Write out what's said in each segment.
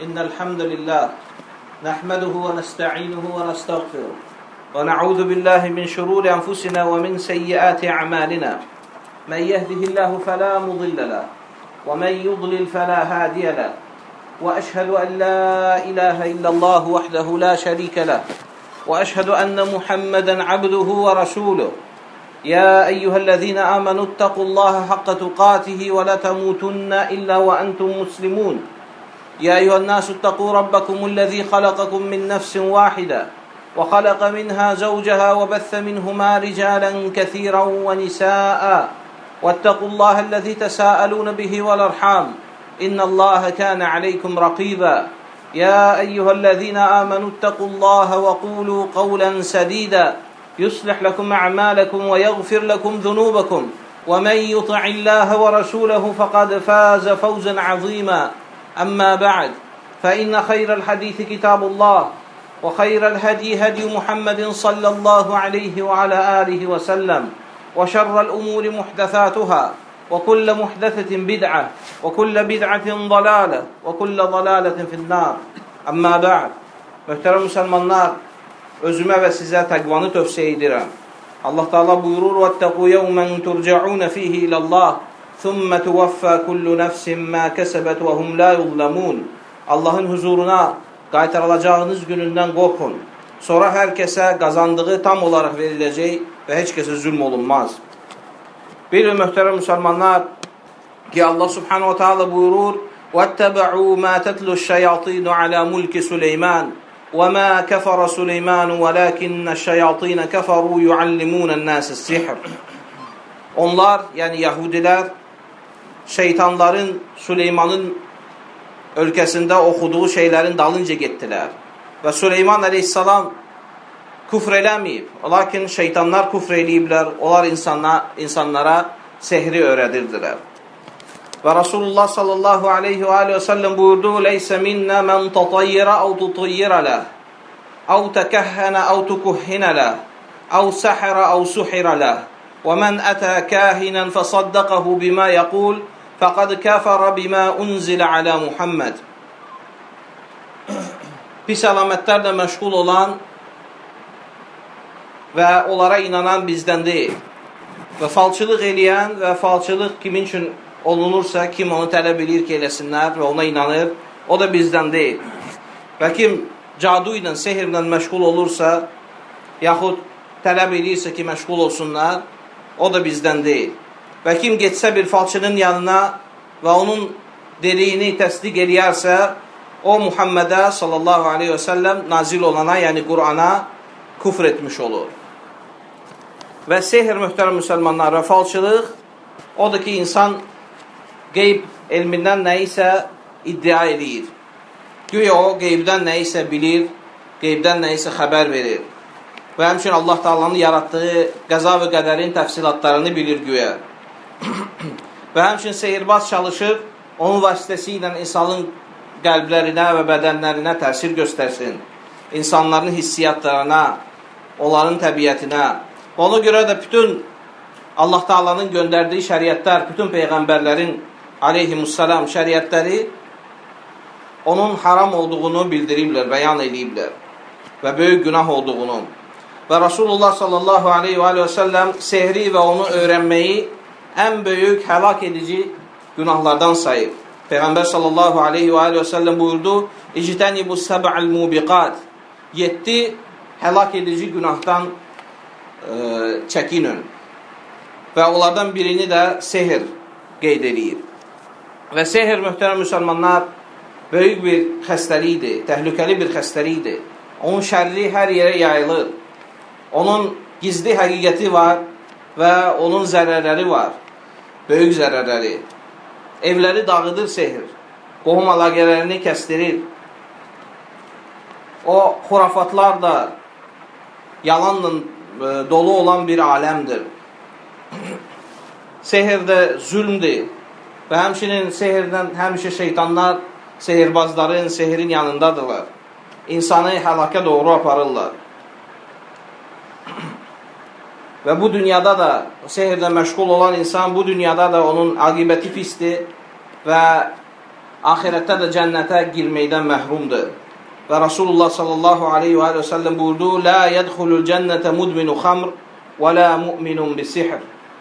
إن الحمد لله نحمده ونستعينه ونستغفره ونعوذ بالله من شرور أنفسنا ومن سيئات أعمالنا من يهده الله فلا مضل له ومن يضلل فلا هادي له وأشهد أن لا إله إلا الله وحده لا شريك له وأشهد أن محمدا عبده ورسوله يا أيها الذين آمنوا اتقوا الله حق تقاته ولا تموتن إلا وأنتم مسلمون يا أيها الناس اتقوا ربكم الذي خلقكم من نفس واحدة وخلق منها زوجها وبث منهما رجالا كثيرا ونساء واتقوا الله الذي تساءلون به والأرحام إن الله كان عليكم رقيبا يا أيها الذين آمنوا اتقوا الله وقولوا قولا سديدا يصلح لكم أعمالكم ويغفر لكم ذنوبكم ومن يطع الله ورسوله فقد فاز فوزا عظيما أما بعد فإن خير الحديث كتاب الله وخير الهدي هدي محمد صلى الله عليه وعلى آله وسلم وشر الأمور محدثاتها وكل محدثة بدعة وكل بدعة ضلالة وكل ضلالة في النار أما بعد محترم مسلمانlar özümə və sizə təqvanı tövsiyə edirəm. Allah Teala buyurur: "Vettaqu yawman turcaun fihi ila Allah, thumma tuwaffa kullu nefsin ma kasabat ve hum la yuzlamun." Allahın huzuruna qaytarılacağınız günündən qorxun. Sonra hər kəsə qazandığı tam olaraq veriləcək və heç kəsə zülm olunmaz. Bir möhtərəm müsəlmanlar ki Allah Subhanahu Teala buyurur: "Vettaba'u ma tatlu'ş-şeyatin ala mulki Süleyman." وَمَا كَفَرَ سُلَيْمَانُ وَلَكِنَّ الشَّيَاطِينَ كَفَرُوا يُعَلِّمُونَ النَّاسِ السِّحْرَ. Onlar, yəni Yahudilər, şeytanların Süleymanın ölkəsində oxuduğu şeylərin dalınca getdilər. Və Süleyman əleyhissalam küfr eləməyib. Lakin şeytanlar küfr eləyiblər. Onlar insanlara sehri öyrədirdilər. Və Rasulullah sallallahu aleyhi və aleyhi və səlləm buyurdu: "Leysə minnə mən tatayyirə əv tutayyirə ləh, əv təkəhhənə əv tukuhhinə ləh, əv səhirə əv suhirə ləh, və mən ətə kəhinən fəsaddəqəhu bimə yəqul, fəqəd kəfərə bimə unzilə alə Muhammed." Pis əlamətlərlə məşğul olan və onlara inanan bizdən deyil. Və falçılıq eləyən və falçılıq kimin üçün olunursa, kim onu tələb edir ki, eləsinlər və ona inanır, o da bizdən deyil. Və kim cadu ilə, sehirlə məşğul olursa, yaxud tələb edirsə ki, məşğul olsunlar, o da bizdən deyil. Və kim getsə bir falçının yanına və onun dediyini təsdiq eləyərsə, o Muhammedə sallallahu aleyhi və səlləm nazil olana, yəni Qur'ana küfr etmiş olur. Və sehir, möhtərəm müsəlmanlar, və falçılıq odur ki, insan qeyb elmindən nəyisə iddia edir. Güya o qeybdən nəyisə bilir, qeybdən nəyisə xəbər verir. Və həmçinin Allah Taala'nın yaratdığı qəza və qədərin təfsilatlarını bilir güya. Və həmçinin sehirbaz çalışır, onun vasitəsilə insanın qəlblərinə və bədənlərinə təsir göstərsin. İnsanların hissiyatlarına, onların təbiətinə. Ona görə də bütün Allah Taala'nın göndərdiyi şəriətlər, bütün peyğəmbərlərin aleyhimussalam şəriətləri onun haram olduğunu bildiriblər, bəyan ediblər və böyük günah olduğunu. Və Rasulullah sallallahu aleyhi və səlləm sehri və onu öyrənməyi ən böyük həlak edici günahlardan sayıb. Peyğəmbər sallallahu aleyhi və səlləm buyurdu: "İctənibu səb'al mubiqat." 7 həlak edici günahdan çəkinin. Və onlardan birini də sehir qeyd edir. Və sehir, möhtərəm müsəlmanlar, böyük bir xəstəlikdir, təhlükəli bir xəstəlikdir. Onun şərri hər yerə yayılır. Onun gizli həqiqəti var və onun zərərləri var, böyük zərərləri. Evləri dağıdır sehir, qohum əlaqələrini kəsdirir. O xurafatlar da yalanla dolu olan bir aləmdir. Sehir də zülmdür. Və həmçinin sehirdən həmişə şeytanlar, sehirbazların, sehirin yanındadırlar. İnsanı həlakə doğru aparırlar. Və bu dünyada da sehirlə məşğul olan insan, bu dünyada da onun aqibəti pisdir və ahirətdə də cənnətə girməkdən məhrumdur. Və Rasulullah sallallahu aleyhi və səlləm buyurdu: "La yədxulul cənnətə mudminu xamr və la mu'minun bisihr."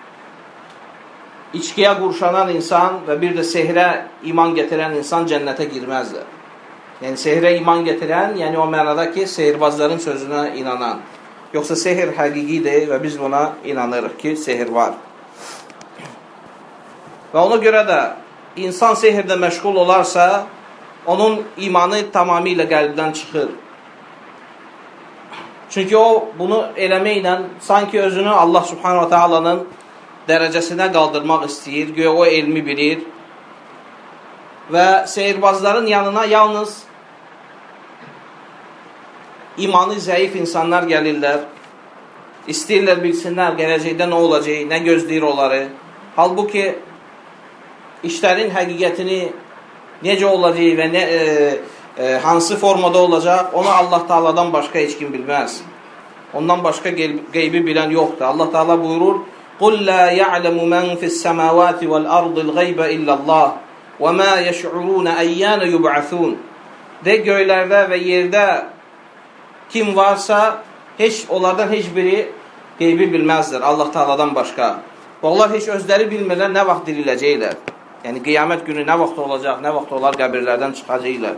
İçkiyə qurşanan insan və bir də sehrə iman gətirən insan cənnətə girməzdir. Yəni sehrə iman gətirən, yəni o mənada ki, sehirbazların sözünə inanan. Yoxsa sehr həqiqidir və biz buna inanırıq ki, sehr var. Və ona görə də insan sehirdə məşğul olarsa, onun imanı tamamilə qəlbdən çıxır. Çünki o bunu eləməklə sanki özünü Allah subhanahu wa ta'alanın dərəcəsinə qaldırmaq istəyir, güya o elmi bilir və sehirbazların yanına yalnız imanı zəif insanlar gəlirlər, istəyirlər bilsinlər gələcəkdə nə olacaq, nə gözləyir onları. Halbuki işlərin həqiqətini necə olacaq və hansı formada olacaq, onu Allah Taala'dan başqa heç kim bilməz. Ondan başqa qeybi bilən yoxdur. Allah Taala buyurur: "Qul la ya'lamu men fi's-semawati vel-ardi'l gayba illallah ve ma yeş'urun ayyana yub'asun." De göylərdə və yerdə kim varsa, onlardan heç biri qeybi bilməzdir Allah Taala'dan başqa. Onlar heç özləri bilmirlər nə vaxt diriləcəklər. Yəni qiyamət günü nə vaxt olacaq, nə vaxt onlar qəbirlərdən çıxacaqlar.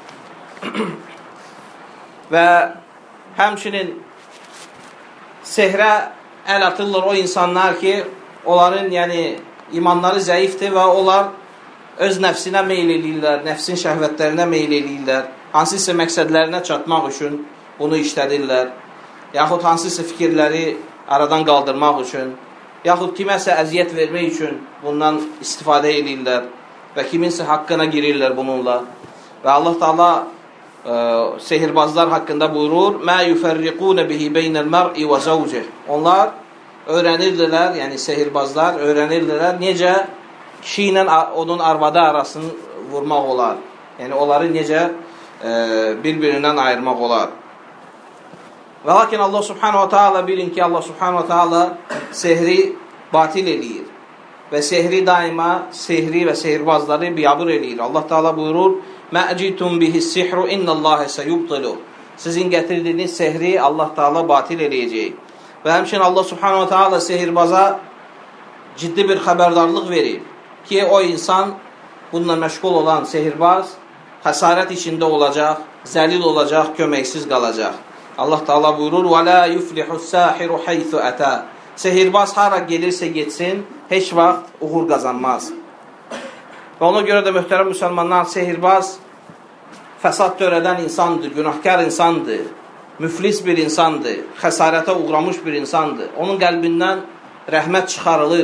Və həmçinin sehrə əl atırlar o insanlar ki, onların imanları zəifdir və onlar öz nəfsinə meyl edirlər, nəfsin şəhvətlərinə meyl edirlər, hansısa məqsədlərinə çatmaq üçün bunu işlədirlər, yaxud hansısa fikirləri aradan qaldırmaq üçün, yaxud kiməsə əziyyət vermək üçün bundan istifadə edirlər və kiminsə haqqına girirlər bununla. Və Allah Taala sehirbazlar haqqında buyurur: "Mə yuferriqun bihi beynəl mər'i və zawcih." Onlar öyrənirdilər, yəni sehirbazlar öyrənirdilər necə kişi ilə onun arvadı arasını vurmaq olar. Yəni onları necə bir-birindən ayırmaq olar. Və lakin Allah subhanahu wa ta'ala bilin ki, Allah subhanahu wa ta'ala sehri batil eləyir. Və sehri daima, sehri və sehirbazları biyabır eləyir. Allah Taala buyurur: "Ma'citum bihi's-sihru innallaha sayubtilu." Sizin gətirdiyiniz sehri Allah Taala batil eləyəcək. Və həmçinin Allah subhanahu wa ta'ala sehirbaza ciddi bir xəbərdarlıq verir ki, o insan, bununla məşğul olan sehirbaz xəsarət içində olacaq, zəlil olacaq, köməksiz qalacaq. Allah Taala buyurur: "Və la yuflihu's-sahiru haythu ata." Sehirbaz hara gelirsə getsin, heç vaxt uğur qazanmaz. Və ona görə də möhtərəm müsəlmanlar, sehirbaz fəsad törədən insandır, günahkar insandır, müflis bir insandır, xəsarətə uğramış bir insandır. Onun qəlbindən rəhmət çıxarılır.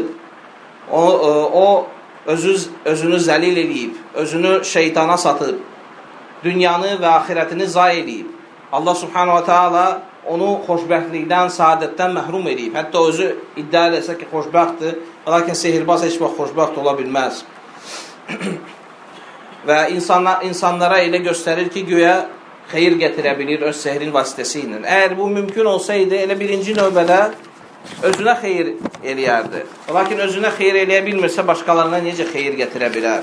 O özünü zəlil eləyib, özünü şeytana satıb, dünyanı və axirətini zay eləyib. Allah subhanahu wa ta'ala onu xoşbəxtlikdən, saadətdən məhrum edib. Hətta özü iddia eləsə ki, xoşbəxtdir, lakin sehirbaz heç vaxt xoşbəxt ola bilməz. Və insanlara elə göstərir ki, güya xeyir gətirə bilir öz sehrin vasitəsi ilə. Əgər bu mümkün olsaydı, elə birinci növbədə özünə xeyir eləyərdi. Lakin özünə xeyir eləyə bilmirsə, başqalarına necə xeyir gətirə bilər?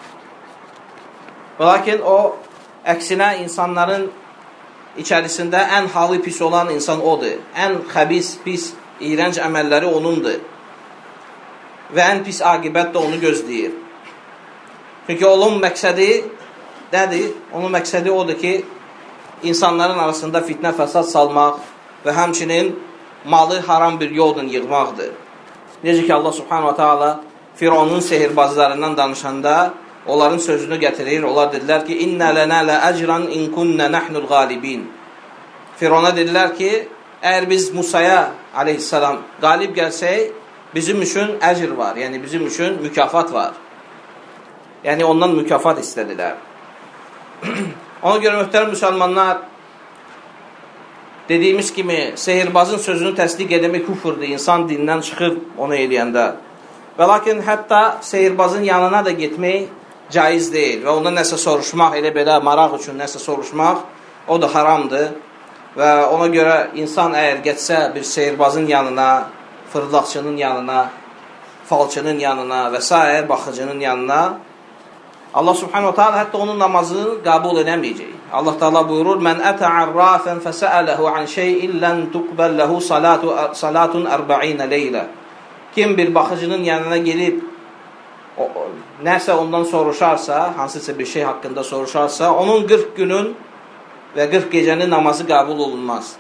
Lakin o, əksinə insanların içərisində ən halı pis olan insan odur. Ən xəbis, pis, iyrənc əməlləri onundur. Və ən pis aqibət də onu gözləyir. Çünki onun məqsədi nədir? Onun məqsədi odur ki, insanların arasında fitnə fəsad salmaq və həmçinin malı haram bir yolla yığmaqdır. Necə ki, Allah subhanahu wa ta'ala Fironun sehirbazlarından danışanda onların sözünü gətirir. Onlar dedilər ki, "İnnə lənə lə əcran in kunnə nəhnul qalibin." Firona dedilər ki, əgər biz Musaya aleyhissalam qalib gəlsək, bizim üçün əcr var, yəni bizim üçün mükafat var. Yəni ondan mükafat istədilər. Ona görə möhtərəm müsəlmanlar, dediyimiz kimi, sehirbazın sözünü təsdiq edəmək küfrdür, insan dinindən çıxır onu eləyəndə. Və lakin hətta sehirbazın yanına da getmək caiz deyil və ondan nəsə soruşmaq, elə belə maraq üçün nəsə soruşmaq, o da haramdır. Və ona görə insan əgər getsə bir sehirbazın yanına, fırıldaqçının yanına, falçının yanına və s. baxıcının yanına, Allah subhanahu wa ta'ala hətta onun namazını qəbul edəməyəcək. Allah Taala buyurur: "Mən ətə arrafən fəsələhu an şey'in lən tuqbal lehu salatun 40 leylə." Kim bir baxıcının yanına gelib nəsə ondan soruşarsa, hansısa bir şey haqqında soruşarsa, onun 40 günün və 40 gecənin namazı qəbul olunmaz.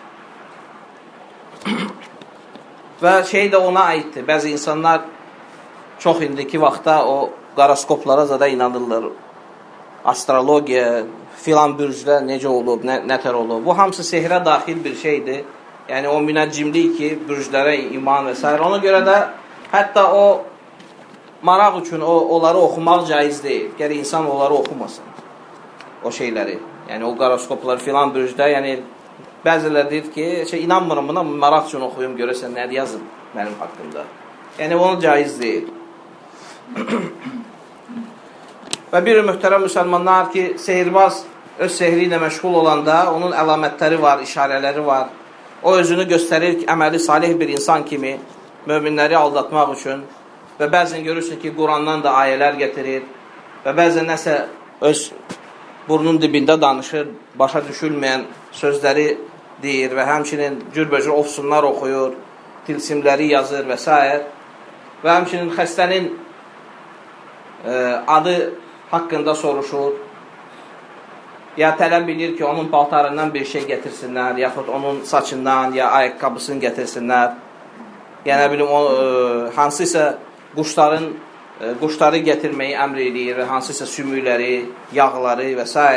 Və şey də ona aiddir. Bəzi insanlar çox indiki vaxtda o qoroskoplara zada inanırlar. Astrologiya, filan bürclər necə olub, nətər olub. Bu hamısı sehrə daxil bir şeydir. Yəni o münəccimlik ki, bürclərə iman və s. Ona görə də hətta o maraq üçün onları oxumaq caiz deyil. Gərək insan onları oxumasın. O şeyləri. Yəni o qoroskoplar filan bürcdə, yəni bəzilər deyir ki, inanmıram buna, maraq üçün oxuyum, görəsən nədir yazın mənim haqqımda. Yəni onu caiz deyil. Və bir möhtərəm müsəlmanlar ki, sehirbaz öz sehri ilə məşğul olanda onun əlamətləri var, işarələri var. O özünü göstərir ki, əməli salih bir insan kimi möminləri aldatmaq üçün və bəzən görürsün ki, Qurandan da ayələr gətirir və bəzən nəsə öz burnun dibində danışır, başa düşülməyən sözləri deyir və həmçinin cürbəcür ofsunlar oxuyur, tilsimləri yazır və s. Və həmçinin xəstənin adı haqqında soruşur. Ya tələb bilir ki, onun paltarından bir şey gətirsinlər, yaxud onun saçından, ya ayaqqabısını gətirsinlər. Yəni, hansısa quşları gətirməyi əmr edir, hansısa sümükləri, yağları və s.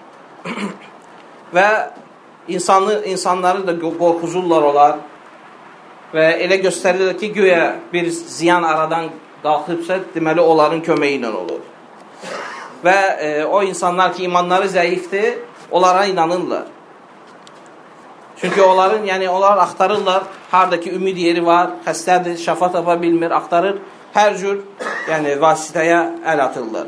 Və insanları da qorxuzurlar olar və elə göstərirlər ki, güya bir ziyan aradan qalxıbsa, deməli, onların köməyi ilə olur. Və o insanlar ki, imanları zəifdir, onlara inanırlar. Çünki onlar axtarırlar, haradakı ümid yeri var, xəstədir, şəfa tapa bilmir, axtarır, hər cür vasitəyə əl atırlar.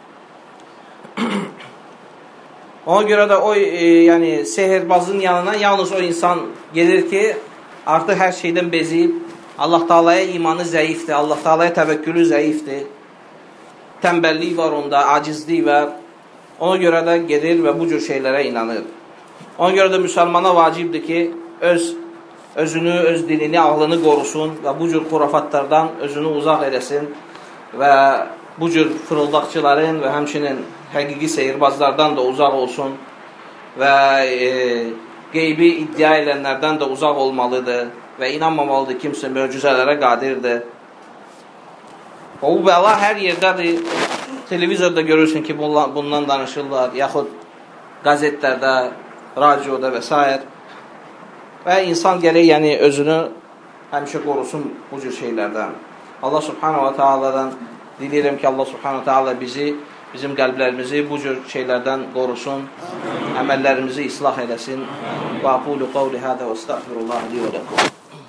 Ona görə də o sehirbazın yanına yalnız o insan gelir ki, artıq hər şeydən bezib, Allah Taala'ya imanı zəifdir, Allah Taala'ya təvəkkülü zəifdir, tənbəllik var onda, acizlik var. Ona görə də gedir və bu cür şeylərə inanır. Ona görə də müsəlmana vacibdir ki, özünü, öz dilini, ağlını qorusun və bu cür xurafatlardan özünü uzaq eləsin və bu cür fırıldaqçıların və həmçinin həqiqi sehirbazlardan da uzaq olsun və qeybi iddia edənlərdən də uzaq olmalıdır və inanmamalıdır kimsə möcüzələrə qadirdir. O bəla hər yerdədir. Televizorda görürsün ki, bundan danışırlar, yaxud qazetlərdə, radioda və s. Və insan gərək özünü həmişə qorusun bu cür şeylərdən. Allah subhanahu wa ta'aladan diləyirəm ki, Allah subhanahu wa ta'ala bizim qəlblərimizi bu cür şeylərdən qorusun, əməllərimizi islah eləsin. Və aqulu qavli hədə və estəğfirullah li və ləkum.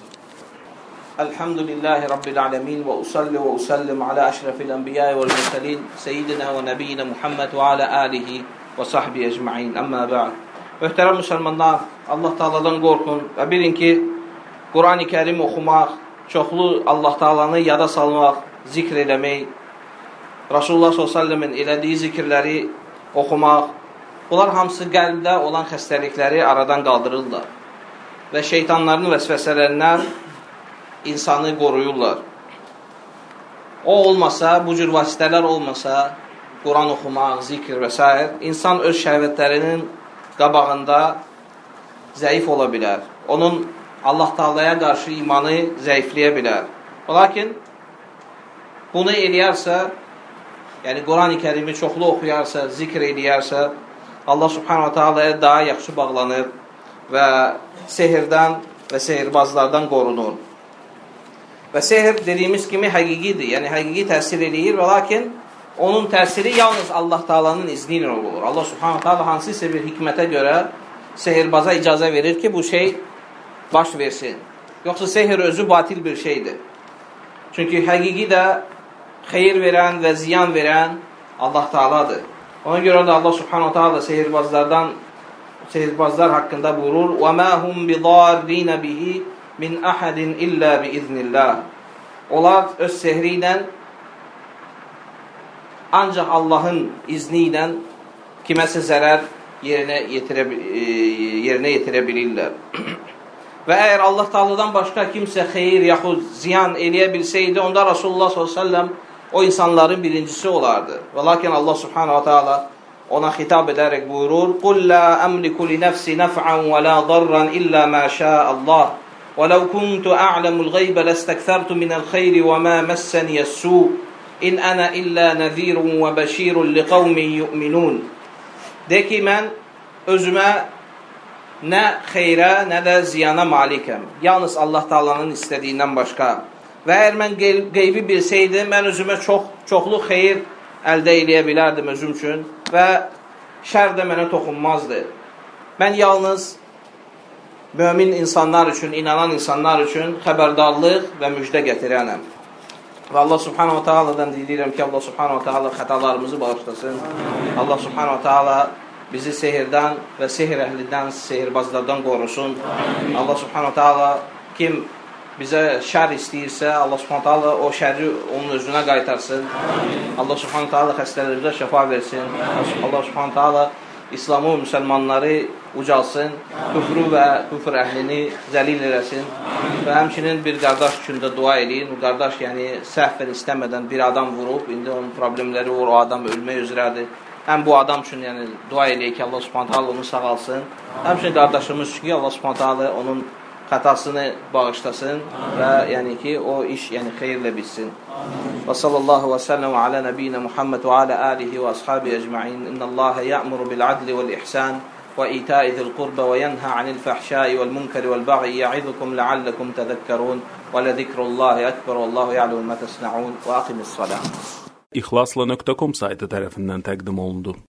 Elhamdülillahi Rabbil alemin və usalli və usallim alə əşrafil ənbiyyə və mürselin seyyidina və nəbiyyina Muhammed və alə alihi və sahbi ecmain. Əmmə bə'd. Möhtərəm müsəlmanlar, Allah Taala'dan qorxun və bilin ki, Quran-ı Kərim oxumaq, çoxlu Allah Taala'nı yada salmaq, zikr eləmək, Rasulullah s.ə.v-in elədiyi zikirləri oxumaq, bunlar hamısı qəlbdə olan xəstəlikləri aradan qaldırırlar və şeytanların vəsvəsələrindən insanı qoruyurlar. O olmasa, bu cür vasitələr olmasa, Quran oxumaq, zikr və s. insan öz şəhvətlərinin qabağında zəif ola bilər. Onun Allah Taala'ya qarşı imanı zəifləyə bilər. Lakin bunu eləyərsə, yəni Quran-ı Kərimi çoxlu oxuyarsa, zikr eləyərsə, Allah Subhanahu Taala'ya daha yaxşı bağlanır və sehirdən və sehirbazlardan qorunur. Və sehr dediyimiz kimi həqiqidir, yəni həqiqi təsir eləyir və lakin onun təsiri yalnız Allah Taala'nın izni ilə olur. Allah Subhanahu Taala hansısa bir hikmətə görə sehirbaza icazə verir ki, bu şey baş versin. Yoxsa sehr özü batil bir şeydir. Çünki həqiqi də xeyir verən və ziyan verən Allah Taala'dır. Ona görə də Allah Subhanahu Taala sehirbazlar haqqında buyurur: "Və ma hum bidarrin bihi min ahadin illa biiznillah." Onlar öz sehri ilə ancaq Allahın izni ilə kiməsə zərər yerinə yetirə bilirlər. Və əgər Allah Taala'dan başqa kimsə xeyir yaxud ziyan eləyə bilsəydi, onda Rasulullah s.ə.v o insanların birincisi olardı. Və lakin Allah Subhanahu Taala ona xitab edərək buyurur: "Qul la amliku li nafsi naf'an və la darran illa ma şa'a Allah. Və law kuntu a'lamul ghayba lastakthartu minal khayri və ma massani as-su'. İn ana illa nadhirun və bashirun liqaumin yu'minun." De ki, mən özümə nə xeyrə, nə də ziyana malikəm. Yalnız Allah Taala'nın istədiyindən başqa. Və əgər mən qeybi bilsəydim, mən özümə çoxlu xeyir əldə eləyə bilərdim özüm üçün və şər də mənə toxunmazdı. Mən yalnız mömin insanlar üçün, inanan insanlar üçün xəbərdarlıq və müjdə gətirənəm. Və Allah Subhanahu Taala'dan diləyirəm ki, Allah Subhanahu Taala xətalarımızı bağışlasın. Allah Subhanahu Taala bizi sehirdən və sehir əhlindən, sehirbazlardan qorusun. Allah Subhanahu Taala kim bizə şər istəyirsə, Allah Subhanahu Taala o şəri onun özünə qaytarsın. Allah Subhanahu Taala xəstələrimizə şəfa versin. Allah Subhanahu Taala İslamı və müsəlmanları ucalsın, küfrü və küfr əhlini zəlil eləsin. Və həmçinin bir qardaş üçün də dua eləyin. O qardaş səhvən istəmədən bir adam vurub, indi onun problemləri var, o adam ölmək üzrədir. Həm bu adam üçün dua eləyək ki, Allah Subhanahu Taala onu sağalsın. Həmçinin qardaşımız üçün ki, Allah Subhanahu Taala onun xətasını bağışlasın və ki, o iş xeyirlə bitsin. Və sallallahu və səlləm alə nəbiyyina Muhammed və alə alihi və ashabi əcma'in. İnnəllaha ya'muru bil adli vəl ihsan və ita'i zil qurbə və yenhə anil fəhşai vəl munkari vəl bag'i ya'idukum lealləkum təzəkkarun və ləzikrullahi əkber və Allahu ya'lemu mə təsna'un və aqimis salam. İxlasla.com saytı tərəfindən təqdim olundu.